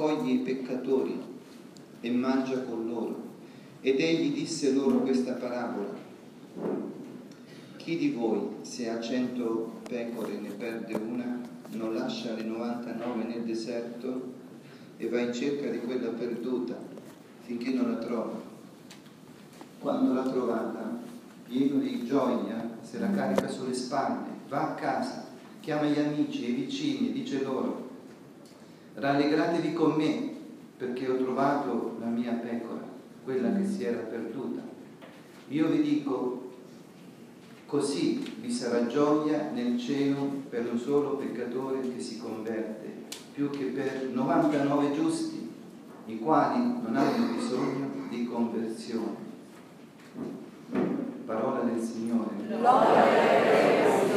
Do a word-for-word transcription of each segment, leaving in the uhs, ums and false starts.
accoglie i peccatori e mangia con loro. Ed egli disse loro questa parabola: chi di voi, se ha cento pecore e ne perde una, non lascia le novantanove nel deserto e va in cerca di quella perduta finché non la trova? Quando l'ha trovata, pieno di gioia, se la carica sulle spalle, va a casa, chiama gli amici e i vicini e dice loro: rallegratevi con me, perché ho trovato la mia pecora, quella che si era perduta. Io vi dico, così vi sarà gioia nel cielo per un solo peccatore che si converte, più che per novantanove giusti, i quali non hanno bisogno di conversione. Parola del Signore. Gloria a Dio.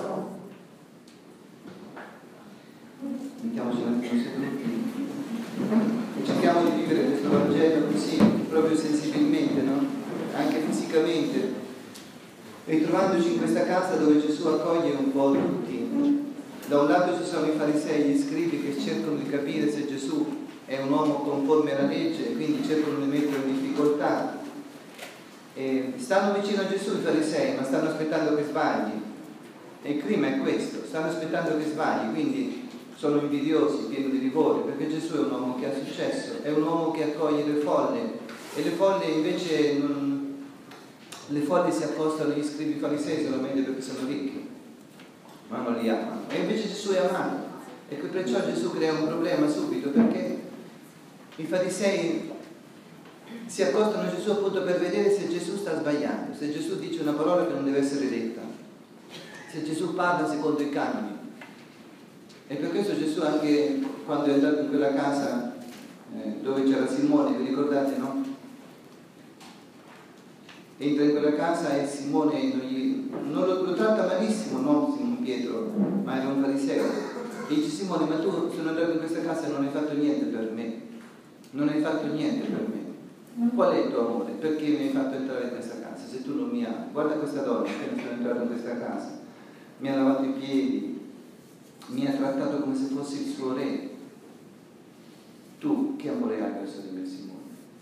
Mettiamoci un attimo seduti e cerchiamo di vivere questo Vangelo così, proprio sensibilmente, no? Anche fisicamente, ritrovandoci in questa casa dove Gesù accoglie un po' tutti. Da un lato ci sono i farisei e gli scribi che cercano di capire se Gesù è un uomo conforme alla legge e quindi cercano di metterlo in difficoltà. E stanno vicino a Gesù i farisei, ma stanno aspettando che sbagli. E il clima è questo, stanno aspettando che sbagli, quindi sono invidiosi, pieni di livore, perché Gesù è un uomo che ha successo, è un uomo che accoglie le folle, e le folle invece non, le folle si accostano agli scribi farisei solamente perché sono ricchi, ma non li amano. E invece Gesù è amato, e perciò Gesù crea un problema subito, perché i farisei si accostano a Gesù appunto per vedere se Gesù sta sbagliando, se Gesù dice una parola che non deve essere detta, se Gesù parla secondo i canoni. E per questo Gesù, anche quando è andato in quella casa eh, dove c'era Simone, vi ricordate, no? Entra in quella casa e Simone non, gli, non lo, lo tratta malissimo, non Simone Pietro, ma era un fariseo. E dice: Simone, ma tu sono andato in questa casa e non hai fatto niente per me, non hai fatto niente per me. Qual è il tuo amore? Perché mi hai fatto entrare in questa casa se tu non mi ami? Guarda questa donna che sono entrato in questa casa, mi ha lavato i piedi, mi ha trattato come se fossi il suo re. Tu che amore hai verso di me, Simone?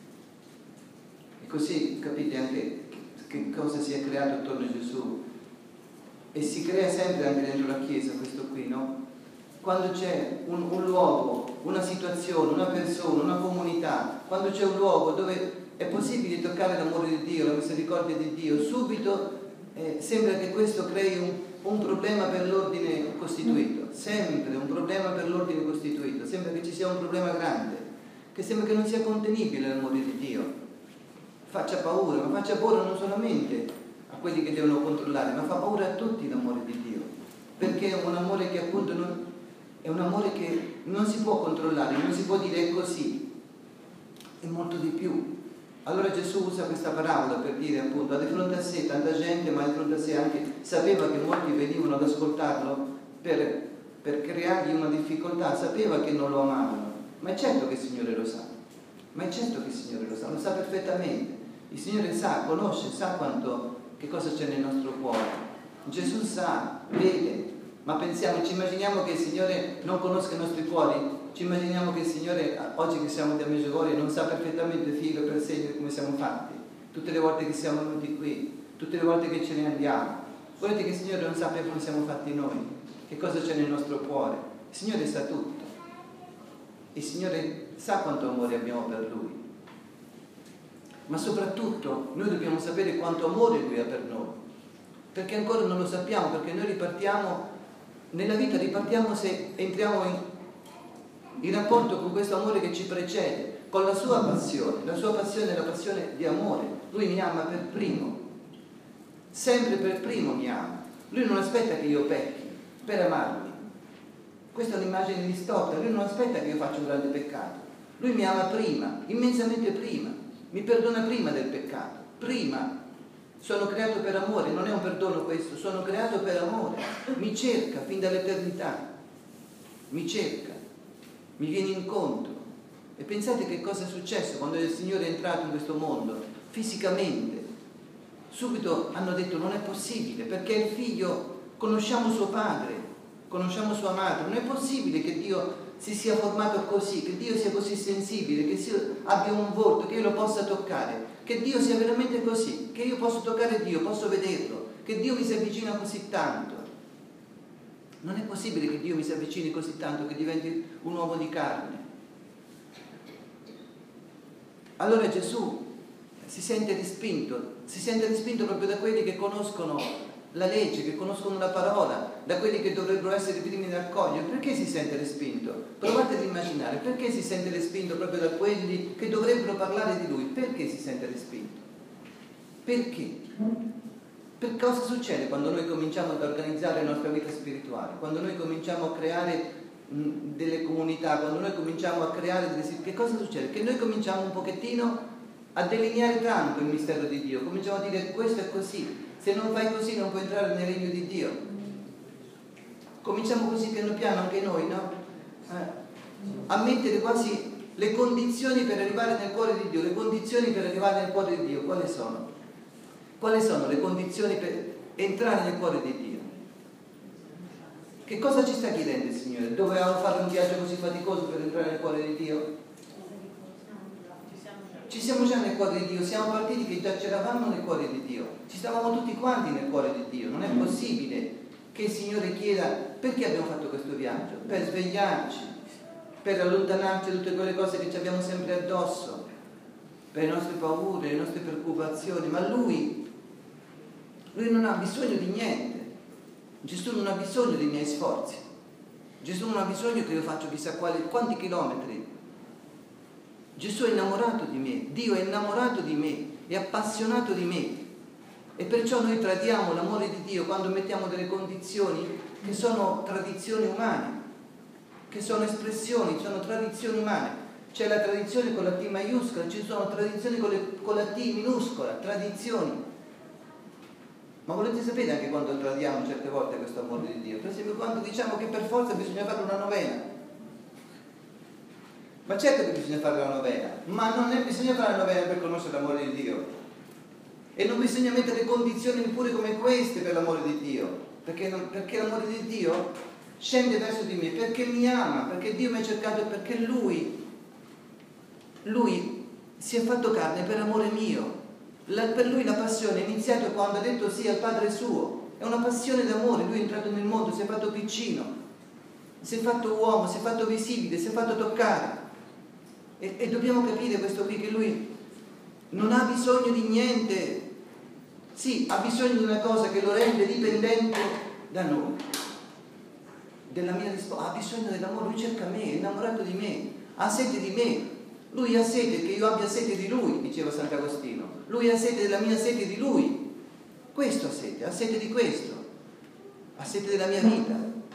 E così capite anche che cosa si è creato attorno a Gesù, e si crea sempre anche dentro la Chiesa questo qui, no? Quando c'è un, un luogo, una situazione, una persona, una comunità, quando c'è un luogo dove è possibile toccare l'amore di Dio, la misericordia di Dio, subito eh, sembra che questo crei un, un problema per l'ordine costituito, sempre un problema per l'ordine costituito, sembra che ci sia un problema grande, che sembra che non sia contenibile l'amore di Dio, faccia paura, ma faccia paura non solamente a quelli che devono controllare, ma fa paura a tutti l'amore di Dio, perché è un amore che appunto non, è un amore che non si può controllare, non si può dire è così, è molto di più. Allora Gesù usa questa parabola per dire appunto, ha di fronte a sé tanta gente, ma di fronte a sé anche sapeva che molti venivano ad ascoltarlo per, per creargli una difficoltà, sapeva che non lo amavano, ma è certo che il Signore lo sa, ma è certo che il Signore lo sa, lo sa perfettamente. Il Signore sa, conosce, sa quanto, che cosa c'è nel nostro cuore. Gesù sa, vede, ma pensiamo, ci immaginiamo che il Signore non conosca i nostri cuori? Ci immaginiamo che il Signore, oggi che siamo da Medjugorje, non sa perfettamente filo per segno come siamo fatti, tutte le volte che siamo venuti qui, tutte le volte che ce ne andiamo. Volete che il Signore non sappia come siamo fatti noi, che cosa c'è nel nostro cuore? Il Signore sa tutto. Il Signore sa quanto amore abbiamo per Lui. Ma soprattutto noi dobbiamo sapere quanto amore Lui ha per noi, perché ancora non lo sappiamo, perché noi ripartiamo, nella vita ripartiamo se entriamo in, in rapporto con questo amore che ci precede, con la sua passione. La sua passione è la passione di amore. Lui mi ama per primo, sempre per primo mi ama. Lui non aspetta che io pecchi per amarmi. Questa è un'immagine distorta. Lui non aspetta che io faccia un grande peccato. Lui mi ama prima, immensamente prima, mi perdona prima del peccato, prima. Sono creato per amore, non è un perdono questo, sono creato per amore, mi cerca fin dall'eternità, mi cerca, mi viene incontro. E pensate che cosa è successo quando il Signore è entrato in questo mondo, fisicamente. Subito hanno detto non è possibile, perché il figlio, conosciamo suo padre, conosciamo sua madre, non è possibile che Dio si sia formato così, che Dio sia così sensibile, che sia, abbia un volto, che io lo possa toccare, che Dio sia veramente così, che io posso toccare Dio, posso vederlo, che Dio mi si avvicina così tanto. Non è possibile che Dio mi si avvicini così tanto che diventi un uomo di carne. Allora Gesù si sente respinto, si sente respinto proprio da quelli che conoscono la legge, che conoscono la parola, da quelli che dovrebbero essere i primi ad accogliere. Perché si sente respinto? Provate ad immaginare, perché si sente respinto proprio da quelli che dovrebbero parlare di Lui? Perché si sente respinto? Perché? Per cosa succede quando noi cominciamo ad organizzare la nostra vita spirituale? Quando noi cominciamo a creare mh, delle comunità, quando noi cominciamo a creare delle... Che cosa succede? Che noi cominciamo un pochettino a delineare tanto il mistero di Dio, cominciamo a dire questo è così, se non fai così non puoi entrare nel regno di Dio. Cominciamo così piano piano anche noi, no? Eh, a mettere quasi le condizioni per arrivare nel cuore di Dio. Le condizioni per arrivare nel cuore di Dio quali sono? Quali sono le condizioni per entrare nel cuore di Dio? Che cosa ci sta chiedendo il Signore? Dovevamo fare un viaggio così faticoso per entrare nel cuore di Dio? Ci siamo già nel cuore di Dio, siamo partiti che già c'eravamo nel cuore di Dio, ci stavamo tutti quanti nel cuore di Dio. Non è possibile che il Signore chieda perché abbiamo fatto questo viaggio? Per svegliarci, per allontanarci da tutte quelle cose che ci abbiamo sempre addosso, per le nostre paure, le nostre preoccupazioni. Ma Lui, Lui non ha bisogno di niente. Gesù non ha bisogno dei miei sforzi. Gesù non ha bisogno che io faccia chissà quali, quanti chilometri. Gesù è innamorato di me, Dio è innamorato di me, è appassionato di me, e perciò noi tradiamo l'amore di Dio quando mettiamo delle condizioni che sono tradizioni umane, che sono espressioni, sono tradizioni umane. C'è la tradizione con la T maiuscola, ci sono tradizioni con, le, con la T minuscola, tradizioni. Ma volete sapere anche quando tradiamo certe volte questo amore di Dio? Per esempio quando diciamo che per forza bisogna fare una novena. Ma certo che bisogna fare la novena, ma non è bisogna fare la novena per conoscere l'amore di Dio. E non bisogna mettere condizioni pure come queste per l'amore di Dio, perché, non, perché l'amore di Dio scende verso di me, perché mi ama, perché Dio mi ha cercato e perché Lui, Lui si è fatto carne per amore mio. La, per Lui la passione è iniziata quando ha detto sì al Padre suo, è una passione d'amore. Lui è entrato nel mondo, si è fatto piccino, si è fatto uomo, si è fatto visibile, si è fatto toccare. E, e dobbiamo capire questo qui, che Lui non ha bisogno di niente. Sì, ha bisogno di una cosa che lo rende dipendente da noi, della mia risposta. Ha bisogno dell'amore, Lui cerca me, è innamorato di me, ha sete di me. Lui ha sete che io abbia sete di Lui, diceva Sant'Agostino. Lui ha sete della mia sete di Lui. Questo ha sete, ha sete di questo, ha sete della mia vita,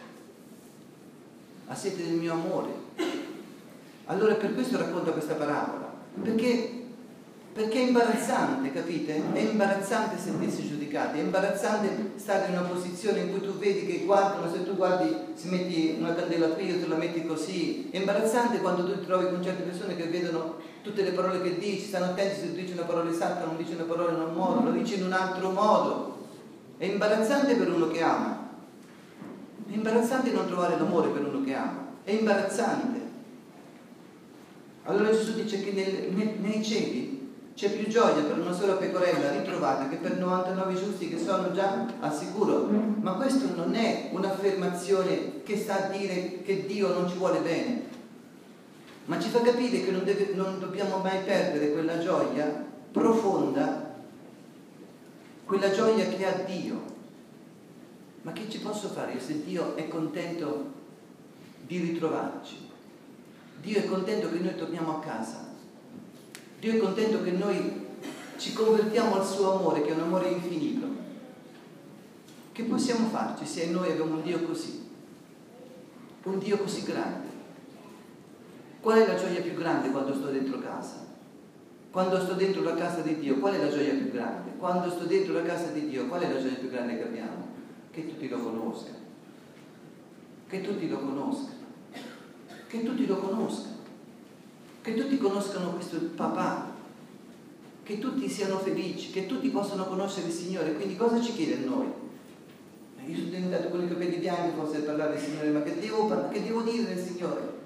ha sete del mio amore. Allora per questo racconta questa parabola, perché, perché è imbarazzante, capite? È imbarazzante sentirsi giudicati, è imbarazzante stare in una posizione in cui tu vedi che guardano, se tu guardi, si metti una candela qui o te la metti così. È imbarazzante quando tu ti trovi con certe persone che vedono tutte le parole che dici, stanno attenti se tu dici una parola esatta, non dici una parola in un modo, lo dici in un altro modo. È imbarazzante per uno che ama, è imbarazzante non trovare l'amore per uno che ama, è imbarazzante. Allora Gesù dice che nel, nei, nei cieli c'è più gioia per una sola pecorella ritrovata che per novantanove giusti che sono già al sicuro. Ma questo non è un'affermazione che sta a dire che Dio non ci vuole bene, ma ci fa capire che non, deve, non dobbiamo mai perdere quella gioia profonda, quella gioia che ha Dio. Ma che ci posso fare io se Dio è contento di ritrovarci? Dio è contento che noi torniamo a casa. Dio è contento che noi ci convertiamo al suo amore, che è un amore infinito. Che possiamo farci se noi abbiamo un Dio così? Un Dio così grande. Qual è la gioia più grande quando sto dentro casa? Quando sto dentro la casa di Dio, qual è la gioia più grande? Quando sto dentro la casa di Dio, qual è la gioia più grande che abbiamo? Che tutti lo conoscano. Che tutti lo conoscano. Che tutti lo conoscano, che tutti conoscano questo papà, che tutti siano felici, che tutti possano conoscere il Signore. Quindi cosa ci chiede a noi? Io sono diventato con i capelli bianchi forse per parlare del Signore, ma che devo, che devo dire del Signore?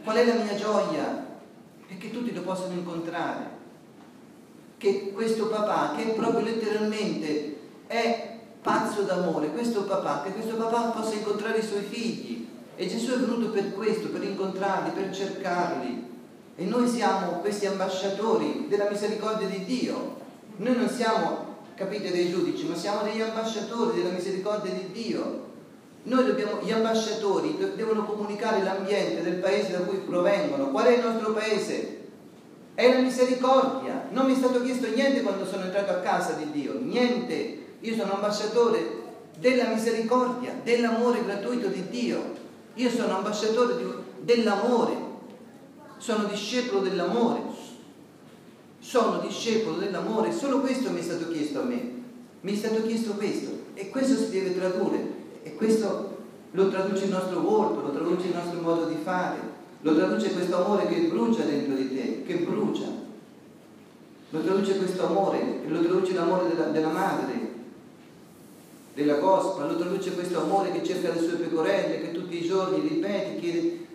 Qual è la mia gioia? È che tutti lo possano incontrare. Che questo papà, che proprio letteralmente è pazzo d'amore, questo papà, che questo papà possa incontrare i suoi figli. E Gesù è venuto per questo, per incontrarli, per cercarli. E noi siamo questi ambasciatori della misericordia di Dio. Noi non siamo, capite, dei giudici, ma siamo degli ambasciatori della misericordia di Dio. Noi dobbiamo, gli ambasciatori devono comunicare l'ambiente del paese da cui provengono. Qual è il nostro paese? È la misericordia. Non mi è stato chiesto niente quando sono entrato a casa di Dio, niente. Io sono ambasciatore della misericordia, dell'amore gratuito di Dio. Io sono ambasciatore di, dell'amore, sono discepolo dell'amore, sono discepolo dell'amore. Solo questo mi è stato chiesto a me, mi è stato chiesto questo, e questo si deve tradurre, e questo lo traduce il nostro volto, lo traduce il nostro modo di fare, lo traduce questo amore che brucia dentro di te, che brucia, lo traduce questo amore, lo traduce l'amore della, della madre, della cospa, lo traduce questo amore che cerca le sue pecorelle, che tutti i giorni ripete, chiede: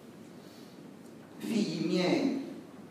figli miei.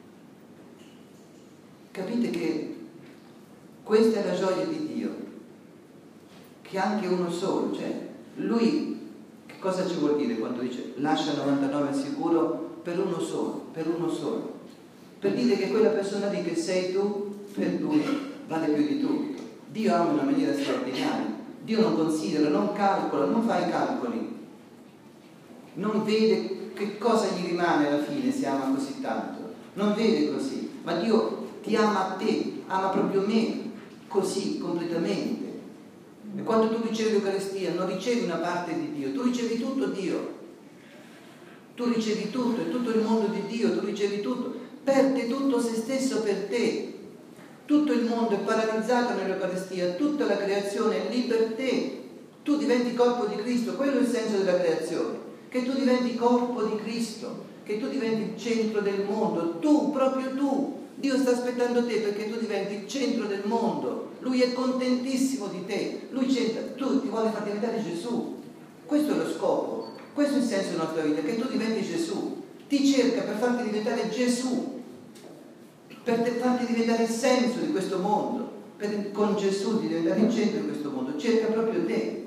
Capite che questa è la gioia di Dio, che anche uno solo, cioè lui, che cosa ci vuol dire quando dice lascia novantanove al sicuro per uno solo, per uno solo, per dire che quella persona lì che sei tu, per lui vale più di tutto. Dio ama in una maniera straordinaria. Dio non considera, non calcola, non fa i calcoli, non vede che cosa gli rimane alla fine se ama così tanto, non vede così, ma Dio ti ama a te, ama proprio me, così, completamente. E quando tu ricevi l'Eucaristia non ricevi una parte di Dio, tu ricevi tutto Dio, tu ricevi tutto, è tutto il mondo di Dio, tu ricevi tutto, perde tutto se stesso per te. Tutto il mondo è paralizzato nell'Eucaristia, tutta la creazione è lì per te. Tu diventi corpo di Cristo, quello è il senso della creazione, che tu diventi corpo di Cristo, che tu diventi il centro del mondo, tu, proprio tu. Dio sta aspettando te perché tu diventi il centro del mondo. Lui è contentissimo di te, lui c'entra, tu ti vuole far diventare Gesù. Questo è lo scopo, questo è il senso della nostra vita, che tu diventi Gesù. Ti cerca per farti diventare Gesù, per farti diventare il senso di questo mondo, per con Gesù di diventare il centro di questo mondo. Cerca proprio te,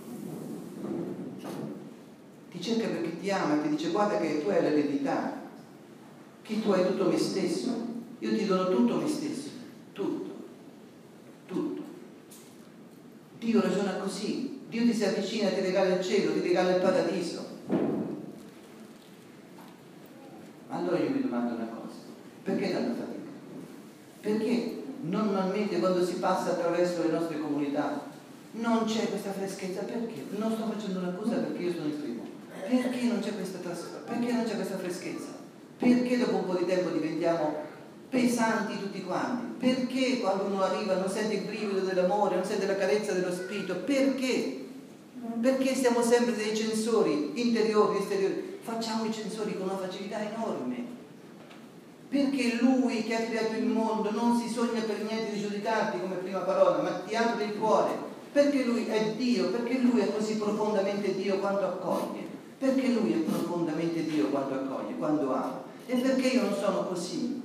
ti cerca perché ti ama, ti dice: guarda che tu hai l'eredità, che tu hai tutto me stesso, io ti dono tutto me stesso, tutto, tutto. Dio ragiona così, Dio ti si avvicina, ti regala il cielo, ti regala il paradiso. Allora io mi domando una cosa: perché tanta fatica? Perché normalmente quando si passa attraverso le nostre comunità non c'è questa freschezza? Perché? Non sto facendo una cosa perché io sono il primo. Perché non c'è questa trasformazione? Perché non c'è questa freschezza? Perché dopo un po' di tempo diventiamo pesanti tutti quanti? Perché quando uno arriva non sente il brivido dell'amore, non sente la carezza dello spirito? Perché? Perché siamo sempre dei censori interiori, esteriori? Facciamo i censori con una facilità enorme. Perché Lui che ha creato il mondo non si sogna per niente di giudicarti come prima parola, ma ti apre il cuore. Perché Lui è Dio, perché Lui è così profondamente Dio quando accoglie. Perché Lui è profondamente Dio quando accoglie, quando ama. E perché io non sono così?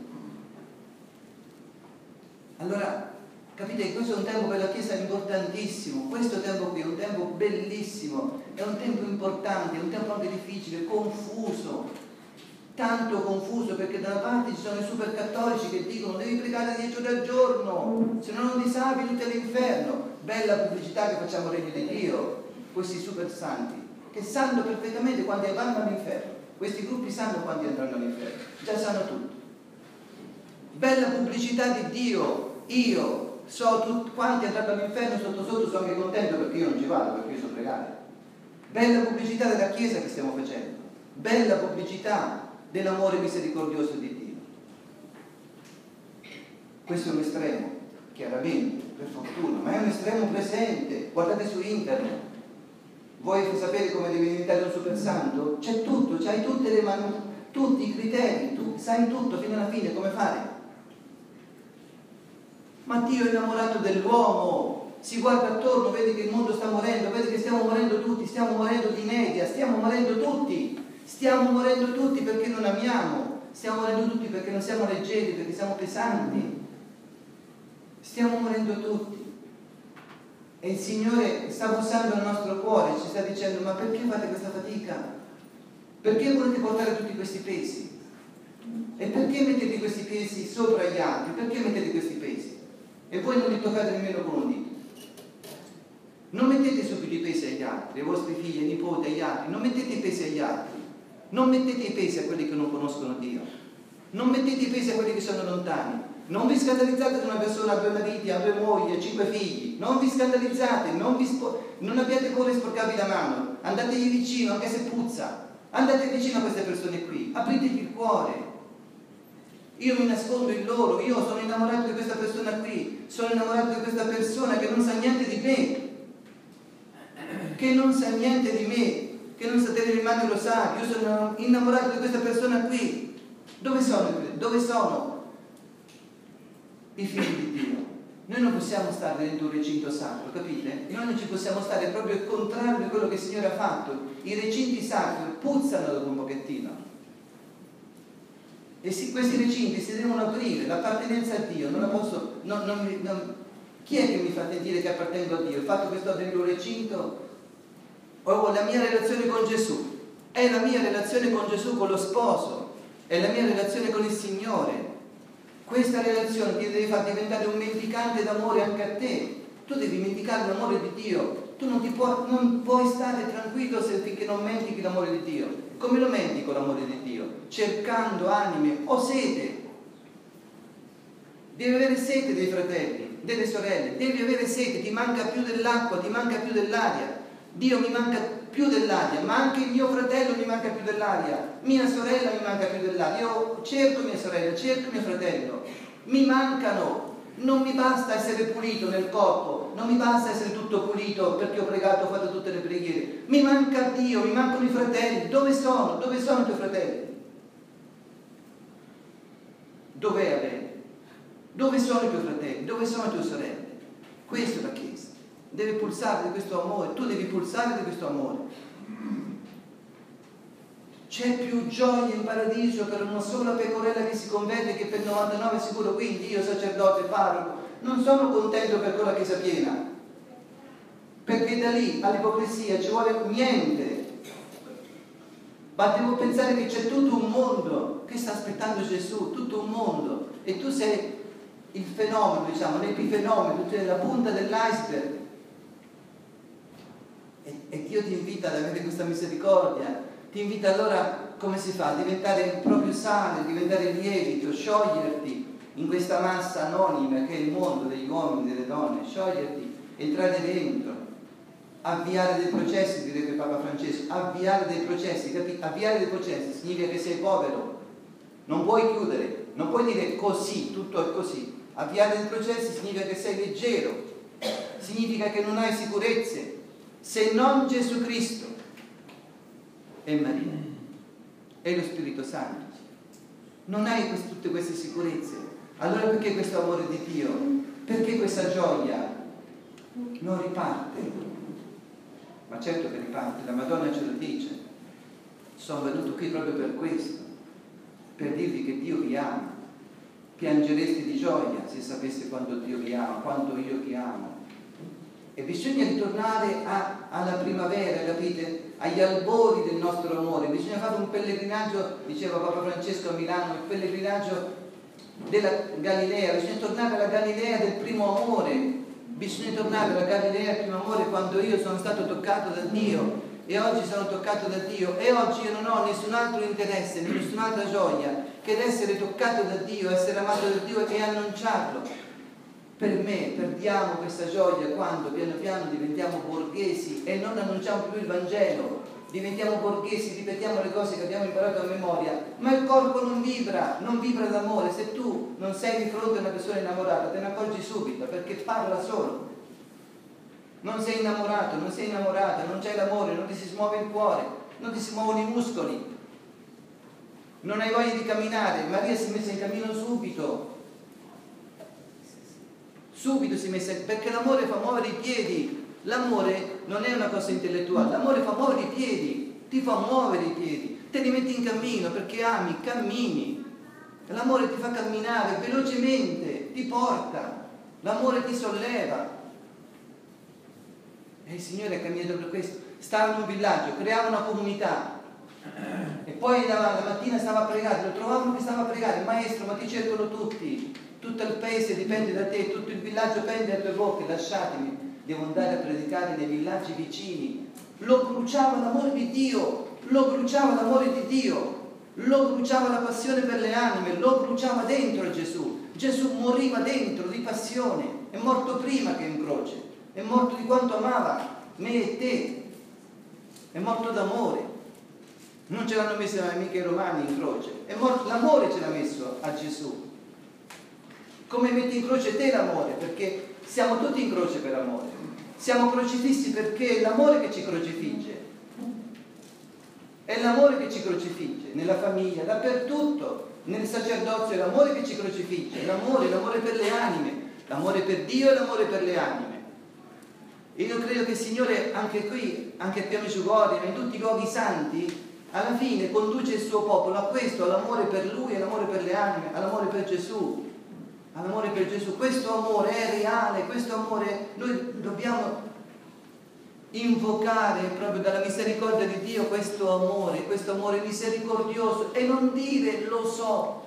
Allora, capite che questo è un tempo per la Chiesa importantissimo. Questo tempo qui è un tempo bellissimo, è un tempo importante, è un tempo anche difficile, confuso. Tanto confuso, perché da una parte ci sono i super cattolici che dicono: devi pregare dieci ore al giorno, se no non ti salvi, tutti all'inferno. Bella pubblicità che facciamo al regno di Dio, questi super santi, che sanno perfettamente quando vanno all'inferno. Questi gruppi sanno quando andranno all'inferno, già sanno tutto. Bella pubblicità di Dio, io so tutti quanti andranno all'inferno, sotto sotto sono anche contento perché io non ci vado, perché io so pregare. Bella pubblicità della Chiesa che stiamo facendo, bella pubblicità dell'amore misericordioso di Dio. Questo è un estremo, chiaramente, per fortuna, ma è un estremo presente. Guardate su internet, vuoi sapere come devi diventare un super santo? C'è tutto, c'hai tutte le mani, tutti i criteri, tu sai tutto fino alla fine come fare. Ma Dio è innamorato dell'uomo, si guarda attorno, vede che il mondo sta morendo, vede che stiamo morendo tutti, stiamo morendo di inedia, stiamo morendo tutti. Stiamo morendo tutti perché non amiamo, stiamo morendo tutti perché non siamo leggeri, perché siamo pesanti. Stiamo morendo tutti. E il Signore sta bussando al nostro cuore, ci sta dicendo: ma perché fate questa fatica? Perché volete portare tutti questi pesi? E perché mettete questi pesi sopra gli altri? Perché mettete questi pesi? E voi non li toccate nemmeno con un dito. Non mettete subito i pesi agli altri, ai vostri figli, ai nipoti, agli altri. Non mettete i pesi agli altri. Non mettete i pesi a quelli che non conoscono Dio. Non mettete i pesi a quelli che sono lontani. Non vi scandalizzate se una persona ha due mariti, ha due mogli, ha cinque figli. Non vi scandalizzate, non, vi non abbiate paura di sporcarvi la mano. Andategli vicino, anche se puzza. Andate vicino a queste persone qui. Apritegli il cuore. Io mi nascondo in loro. Io sono innamorato di questa persona qui. Sono innamorato di questa persona che non sa niente di me. Che non sa niente di me. Che non sa tenere in mano il rosario. Io sono innamorato di questa persona qui. Dove sono? Dove sono i figli di Dio? Noi non possiamo stare dentro un recinto sacro, capite? Noi non ci possiamo stare, proprio il contrario di quello che il Signore ha fatto. I recinti sacri puzzano dopo un pochettino. E sì, questi recinti si devono aprire, l'appartenenza a Dio. Non la posso. Non, non, non, chi è che mi fa dire che appartengo a Dio? Il fatto che sto dentro un recinto o la mia relazione con Gesù? È la mia relazione con Gesù, con lo sposo, è la mia relazione con il Signore. Questa relazione ti deve far diventare un mendicante d'amore anche a te. Tu devi mendicare l'amore di Dio. Tu non, ti puoi, non puoi stare tranquillo se finché non mendichi l'amore di Dio. Come lo mendico l'amore di Dio? Cercando anime. Ho sete. Devi avere sete dei fratelli, delle sorelle. Devi avere sete. Ti manca più dell'acqua, ti manca più dell'aria. Dio mi manca più dell'aria, ma anche il mio fratello mi manca più dell'aria, mia sorella mi manca più dell'aria. Io cerco mia sorella, cerco mio fratello, mi mancano. Non mi basta essere pulito nel corpo, non mi basta essere tutto pulito perché ho pregato, ho fatto tutte le preghiere. Mi manca Dio, mi mancano i fratelli. Dove sono? Dove sono i tuoi fratelli? Dov'è Abele? Dove sono i tuoi fratelli? Dove sono le tue sorelle? Questa è la Chiesa. Deve pulsare di questo amore, tu devi pulsare di questo amore. C'è più gioia in paradiso per una sola pecorella che si converte che per novantanove sicuro. Quindi io, sacerdote, parroco, non sono contento per quella chiesa piena, perché da lì all'ipocrisia ci vuole niente. Ma devo pensare che c'è tutto un mondo che sta aspettando Gesù, tutto un mondo, e tu sei il fenomeno, diciamo, l'epifenomeno, tu sei la punta dell'iceberg. E, e Dio ti invita ad avere questa misericordia, ti invita allora, come si fa? A diventare il proprio sale, diventare il lievito, scioglierti in questa massa anonima che è il mondo degli uomini e delle donne, scioglierti, entrare dentro, avviare dei processi, direbbe Papa Francesco, avviare dei processi, capi? Avviare dei processi significa che sei povero, non puoi chiudere, non puoi dire così, tutto è così. Avviare dei processi significa che sei leggero, significa che non hai sicurezze, se non Gesù Cristo e Maria e lo Spirito Santo. Non hai quest- tutte queste sicurezze. Allora perché questo amore di Dio? Perché questa gioia non riparte? Ma certo che riparte, la Madonna ce lo dice. Sono venuto qui proprio per questo, per dirvi che Dio vi ama. Piangereste di gioia se sapeste quanto Dio vi ama, quanto io vi amo. E bisogna ritornare a, alla primavera, capite? Agli albori del nostro amore. Bisogna fare un pellegrinaggio, diceva Papa Francesco a Milano, il pellegrinaggio della Galilea. Bisogna tornare alla Galilea del primo amore. Bisogna tornare alla Galilea del primo amore quando io sono stato toccato da Dio e oggi sono toccato da Dio e oggi io non ho nessun altro interesse, nessun'altra gioia che essere toccato da Dio, essere amato da Dio e annunciarlo. Per me perdiamo questa gioia quando piano piano diventiamo borghesi e non annunciamo più il Vangelo, diventiamo borghesi, ripetiamo le cose che abbiamo imparato a memoria, ma il corpo non vibra, non vibra d'amore. Se tu non sei di fronte a una persona innamorata te ne accorgi subito, perché parla solo. Non sei innamorato, non sei innamorata, non c'è l'amore, non ti si smuove il cuore, non ti si muovono i muscoli, non hai voglia di camminare. Maria si è messa in cammino subito. Subito si è messa, perché l'amore fa muovere i piedi. L'amore non è una cosa intellettuale, l'amore fa muovere i piedi, ti fa muovere i piedi. te li metti in cammino perché ami, cammini. L'amore ti fa camminare velocemente, ti porta, l'amore ti solleva. E il Signore ha camminato per questo. Stava in un villaggio, creava una comunità e poi la, la mattina stava a pregare, lo trovavano che stava a pregare: maestro, ma ti cercano tutti, tutto il paese dipende da te, tutto il villaggio pende a tue bocche, lasciatemi, devo andare a predicare nei villaggi vicini. Lo bruciava l'amore di Dio, lo bruciava l'amore di Dio, lo bruciava la passione per le anime, lo bruciava dentro a Gesù. Gesù moriva dentro di passione, è morto prima che in croce, è morto di quanto amava me e te, è morto d'amore. Non ce l'hanno messo mica i romani in croce, è morto, l'amore ce l'ha messo a Gesù. Come metti in croce te l'amore? Perché siamo tutti in croce per amore, siamo crocifissi perché è l'amore che ci crocifigge, è l'amore che ci crocifigge, nella famiglia, dappertutto, nel sacerdozio è l'amore che ci crocifigge, l'amore, l'amore per le anime, l'amore per Dio e l'amore per le anime. E io credo che il Signore anche qui, anche a Piano Giugori, ma in tutti i luoghi santi, alla fine conduce il suo popolo a questo, all'amore per Lui, all'amore per le anime, all'amore per Gesù, all'amore per Gesù. Questo amore è reale, questo amore noi dobbiamo invocare proprio dalla misericordia di Dio, questo amore, questo amore misericordioso, e non dire lo so.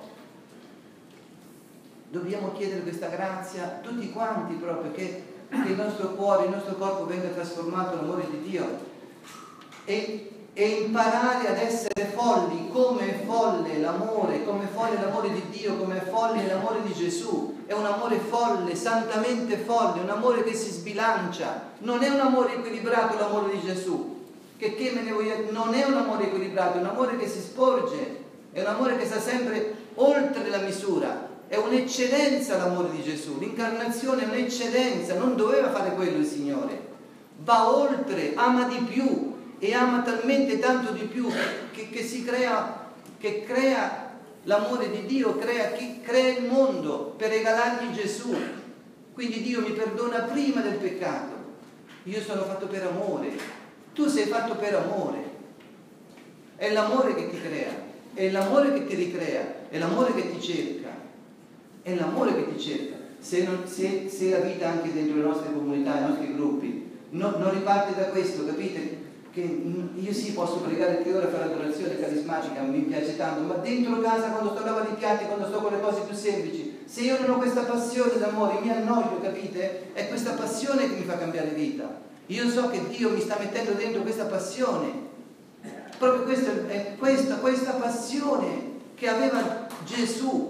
Dobbiamo chiedere questa grazia tutti quanti, proprio che, che il nostro cuore, il nostro corpo venga trasformato all'amore di Dio e, e imparare ad essere folli come è folle l'amore, come è folle l'amore di Dio, come è folle l'amore di Gesù. È un amore folle, santamente folle, un amore che si sbilancia. Non è un amore equilibrato l'amore di Gesù, che, che me ne voglio... non è un amore equilibrato, è un amore che si sporge, è un amore che sta sempre oltre la misura. È un'eccellenza l'amore di Gesù, l'incarnazione è un'eccellenza, non doveva fare quello il Signore, va oltre, ama di più e ama talmente tanto di più che, che si crea, che crea l'amore di Dio, crea, chi crea il mondo per regalargli Gesù. Quindi Dio mi perdona prima del peccato, io sono fatto per amore, tu sei fatto per amore, è l'amore che ti crea, è l'amore che ti ricrea, è l'amore che ti cerca. È l'amore che ti cerca. Se, non, se, se la vita anche dentro le nostre comunità, i nostri gruppi, no, non riparte da questo, capite? Che io sì posso pregare tre ore, fare l'adorazione carismatica, mi piace tanto, ma dentro casa, quando sto a lavare i piatti, quando sto con le cose più semplici, se io non ho questa passione d'amore, mi annoio, capite? È questa passione che mi fa cambiare vita. Io so che Dio mi sta mettendo dentro questa passione. Proprio questa è questa, questa passione che aveva Gesù.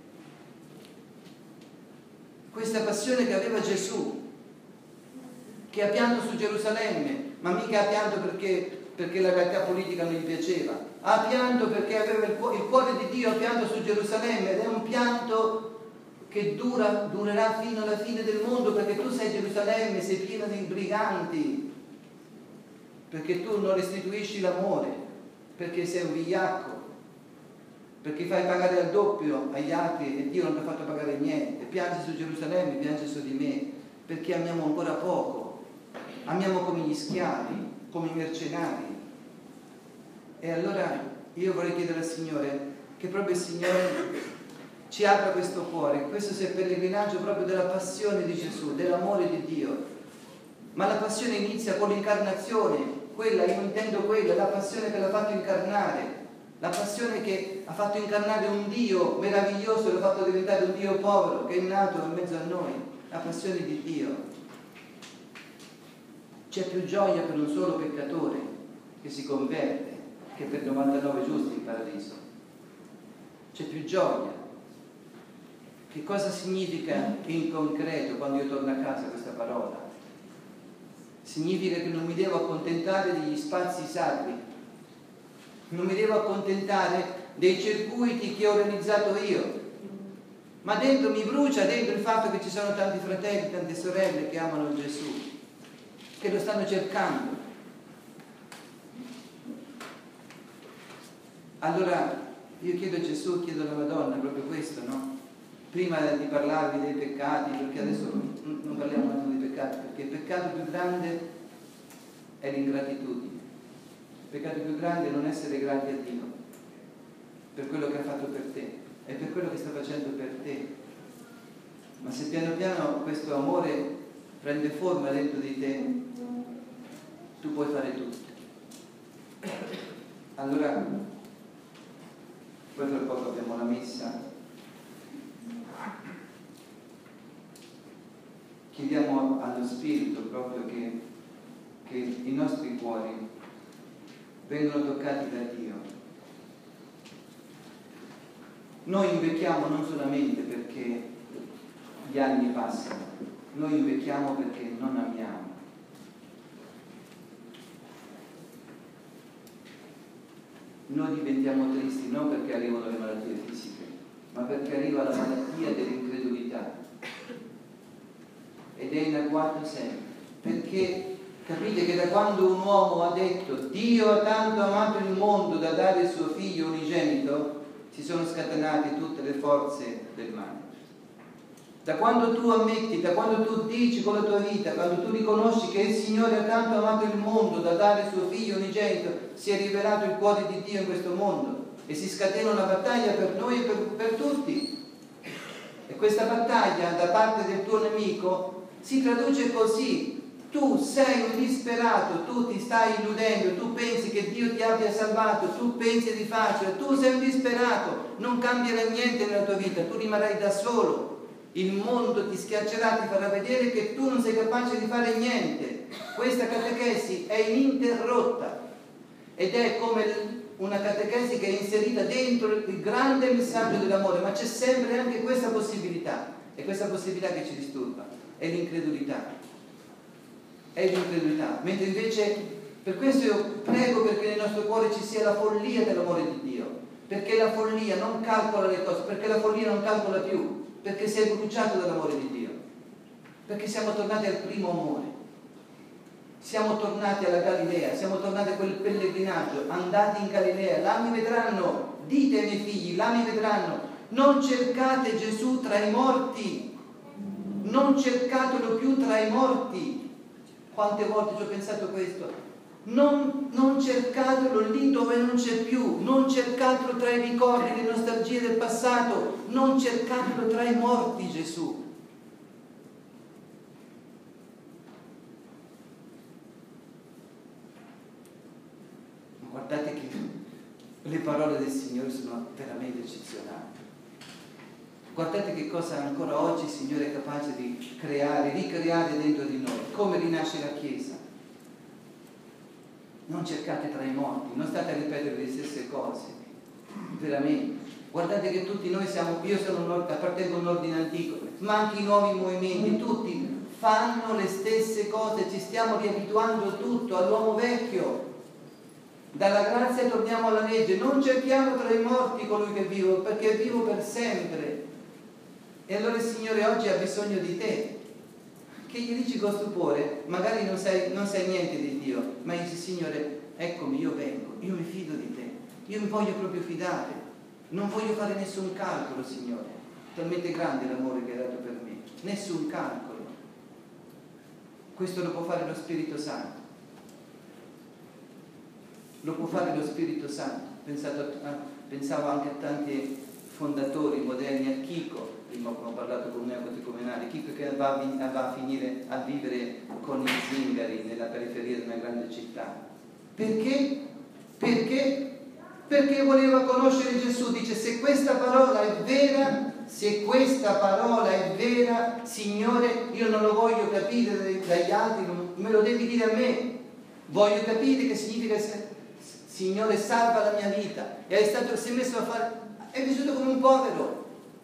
Questa passione che aveva Gesù, che ha pianto su Gerusalemme, ma mica ha pianto perché, perché la realtà politica non gli piaceva, ha pianto perché aveva il, il cuore di Dio, ha pianto su Gerusalemme, ed è un pianto che dura, durerà fino alla fine del mondo, perché tu sei Gerusalemme, sei piena di briganti, perché tu non restituisci l'amore, perché sei un vigliacco, perché fai pagare al doppio agli altri e Dio non ti ha fatto pagare niente. Piange su Gerusalemme, piange su di me, perché amiamo ancora poco, amiamo come gli schiavi, come i mercenari. E allora io vorrei chiedere al Signore che proprio il Signore ci apra questo cuore, questo sia il pellegrinaggio proprio della passione di Gesù, dell'amore di Dio. Ma la passione inizia con l'incarnazione, quella, io intendo quella, la passione che l'ha fatto incarnare, la passione che ha fatto incarnare un Dio meraviglioso, l'ha fatto diventare un Dio povero che è nato in mezzo a noi, la passione di Dio. C'è più gioia per un solo peccatore che si converte che per novantanove giusti in paradiso. C'è più gioia. Che cosa significa in concreto quando io torno a casa questa parola? Significa che non mi devo accontentare degli spazi sacri, non mi devo accontentare dei circuiti che ho realizzato io, ma dentro mi brucia dentro il fatto che ci sono tanti fratelli, tante sorelle che amano Gesù, che lo stanno cercando. Allora io chiedo a Gesù, chiedo alla Madonna proprio questo, no? Prima di parlarvi dei peccati, perché adesso non parliamo tanto dei peccati, perché il peccato più grande è l'ingratitudine. peccato più grande è non essere grati a Dio per quello che ha fatto per te e per quello che sta facendo per te. Ma se piano piano questo amore prende forma dentro di te, tu puoi fare tutto. Allora, poi tra poco abbiamo la messa. Chiediamo allo Spirito proprio che, che i nostri cuori vengono toccati da Dio. Noi invecchiamo non solamente perché gli anni passano, noi invecchiamo perché non amiamo. Noi diventiamo tristi non perché arrivano le malattie fisiche, ma perché arriva la malattia dell'incredulità. Ed è in agguato sempre. Perché capite che da quando un uomo ha detto Dio ha tanto amato il mondo da dare il suo figlio unigenito, si sono scatenate tutte le forze del male. Da quando tu ammetti, da quando tu dici con la tua vita, quando tu riconosci che il Signore ha tanto amato il mondo da dare il suo figlio unigenito, si è rivelato il cuore di Dio in questo mondo e si scatena una battaglia per noi e per, per tutti. E questa battaglia da parte del tuo nemico si traduce così: tu sei un disperato, tu ti stai illudendo, tu pensi che Dio ti abbia salvato, tu pensi di farcela, tu sei un disperato, non cambierà niente nella tua vita, tu rimarrai da solo. Il mondo ti schiaccerà, ti farà vedere che tu non sei capace di fare niente. Questa catechesi è ininterrotta ed è come una catechesi che è inserita dentro il grande messaggio dell'amore, ma c'è sempre anche questa possibilità, e questa possibilità che ci disturba è l'incredulità. È l'incredulità. Mentre invece, per questo io prego perché nel nostro cuore ci sia la follia dell'amore di Dio, perché la follia non calcola le cose, perché la follia non calcola più, perché si è bruciato dall'amore di Dio, perché siamo tornati al primo amore, siamo tornati alla Galilea, siamo tornati a quel pellegrinaggio, andati in Galilea, là mi vedranno, dite ai miei figli, là mi vedranno. Non cercate Gesù tra i morti, non cercatelo più tra i morti. Quante volte ci ho pensato questo? Non, non cercatelo lì dove non c'è più, non cercatelo tra i ricordi, le nostalgie del passato, non cercatelo tra i morti Gesù. Ma guardate che le parole del Signore sono veramente eccezionali. Guardate che cosa ancora oggi il Signore è capace di creare, ricreare dentro di noi, come rinasce la Chiesa. Non cercate tra i morti, non state a ripetere le stesse cose, veramente. Guardate che tutti noi siamo, io sono un, appartengo a un ordine antico, ma anche i nuovi movimenti, tutti fanno le stesse cose, ci stiamo riabituando tutto all'uomo vecchio. Dalla grazia torniamo alla legge, non cerchiamo tra i morti colui che è vivo, perché è vivo per sempre. E allora il Signore oggi ha bisogno di te, che gli dici con stupore, magari non sai, non sai niente di Dio, ma dici: Signore, eccomi, io vengo, io mi fido di te, io mi voglio proprio fidare, non voglio fare nessun calcolo, Signore, talmente grande l'amore che hai dato per me, nessun calcolo. Questo lo può fare lo Spirito Santo, lo può fare lo Spirito Santo. Pensato a, pensavo anche a tanti fondatori moderni, a Chico, prima ho parlato con un neocatecumenale, Chico che va a, va a finire a vivere con i zingari nella periferia di una grande città. Perché? Perché? Perché voleva conoscere Gesù. Dice: se questa parola è vera, se questa parola è vera, Signore, io non lo voglio capire dagli altri, me lo devi dire a me. Voglio capire che significa se, Signore, salva la mia vita. E è stato, si è messo a fare, è vissuto come un povero,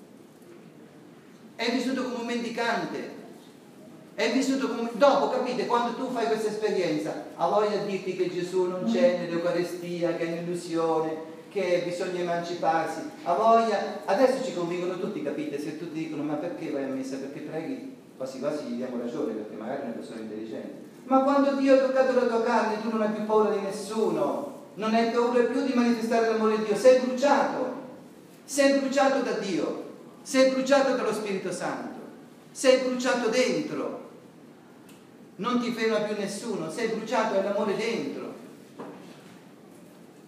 è vissuto come un mendicante, è vissuto come... Dopo, capite, quando tu fai questa esperienza, ha voglia di dirti che Gesù non c'è nell'Eucaristia, che è un'illusione, che bisogna emanciparsi, ha voglia... Adesso ci convincono tutti, capite? Se tutti dicono: ma perché vai a messa? Perché preghi? Quasi quasi gli diamo ragione, perché magari è una persona intelligente. Ma quando Dio ha toccato la tua carne, tu non hai più paura di nessuno, non hai paura più di manifestare l'amore di Dio, sei bruciato, sei bruciato da Dio, sei bruciato dallo Spirito Santo, sei bruciato dentro, non ti ferma più nessuno, sei bruciato, hai l'amore dentro.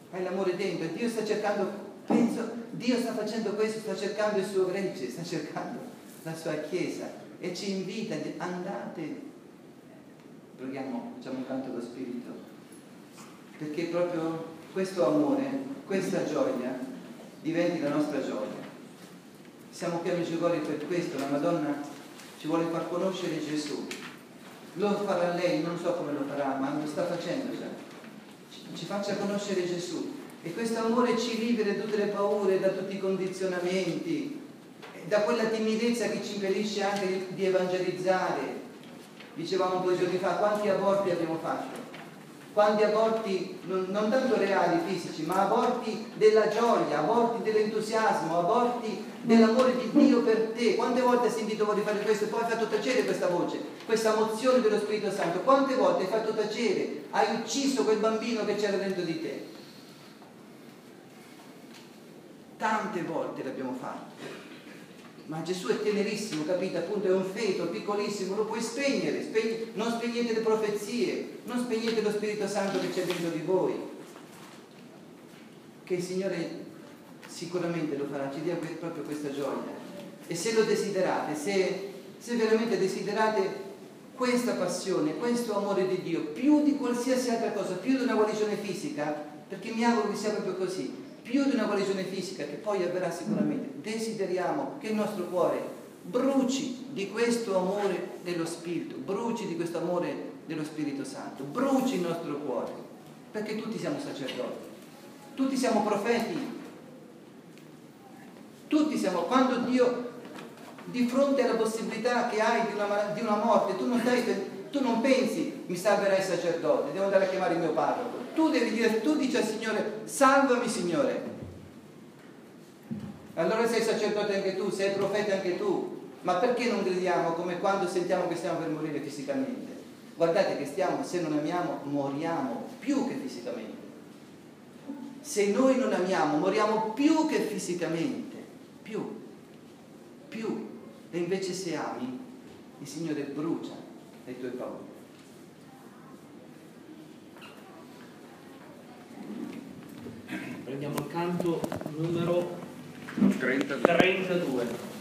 hai l'amore dentro e Dio sta cercando, penso, Dio sta facendo questo, sta cercando il suo gregge, sta cercando la sua chiesa e ci invita, andate, preghiamo, facciamo un canto allo Spirito, perché proprio questo amore, questa gioia diventi la nostra gioia. Siamo qui a Medjugorje per questo, la Madonna ci vuole far conoscere Gesù. Lo farà lei, non so come lo farà, ma lo sta facendo già. Ci, ci faccia conoscere Gesù. E questo amore ci libera da tutte le paure, da tutti i condizionamenti, da quella timidezza che ci impedisce anche di, di evangelizzare. Dicevamo due giorni fa, quanti aborti abbiamo fatto? Quanti aborti, non, non tanto reali, fisici, ma aborti della gioia, aborti dell'entusiasmo, aborti dell'amore di Dio per te. Quante volte hai sentito voglio fare questo e poi hai fatto tacere questa voce, questa mozione dello Spirito Santo? Quante volte hai fatto tacere, hai ucciso quel bambino che c'era dentro di te? Tante volte l'abbiamo fatto. Ma Gesù è tenerissimo, capite? Appunto è un feto piccolissimo, lo puoi spegnere, spegni, non spegnete le profezie, non spegnete lo Spirito Santo che c'è dentro di voi. Che il Signore sicuramente lo farà, ci dia proprio questa gioia. E se lo desiderate, se, se veramente desiderate questa passione, questo amore di Dio, più di qualsiasi altra cosa, più di una guarigione fisica, perché mi auguro che sia proprio così, più di una guarigione fisica che poi avverrà sicuramente, desideriamo che il nostro cuore bruci di questo amore dello Spirito, bruci di questo amore dello Spirito Santo, bruci il nostro cuore, perché tutti siamo sacerdoti, tutti siamo profeti, tutti siamo, quando Dio di fronte alla possibilità che hai di una, di una morte, tu non, stai, tu non pensi mi salverai il sacerdote, devo andare a chiamare il mio parroco. Tu devi dire, tu dici al Signore, salvami Signore. Allora sei sacerdote anche tu, sei profeta anche tu. Ma perché non gridiamo come quando sentiamo che stiamo per morire fisicamente? Guardate che stiamo, se non amiamo, moriamo più che fisicamente. Se noi non amiamo, moriamo più che fisicamente. Più. Più. E invece se ami, il Signore brucia le tue paure. Prendiamo il canto numero trentadue. trentadue.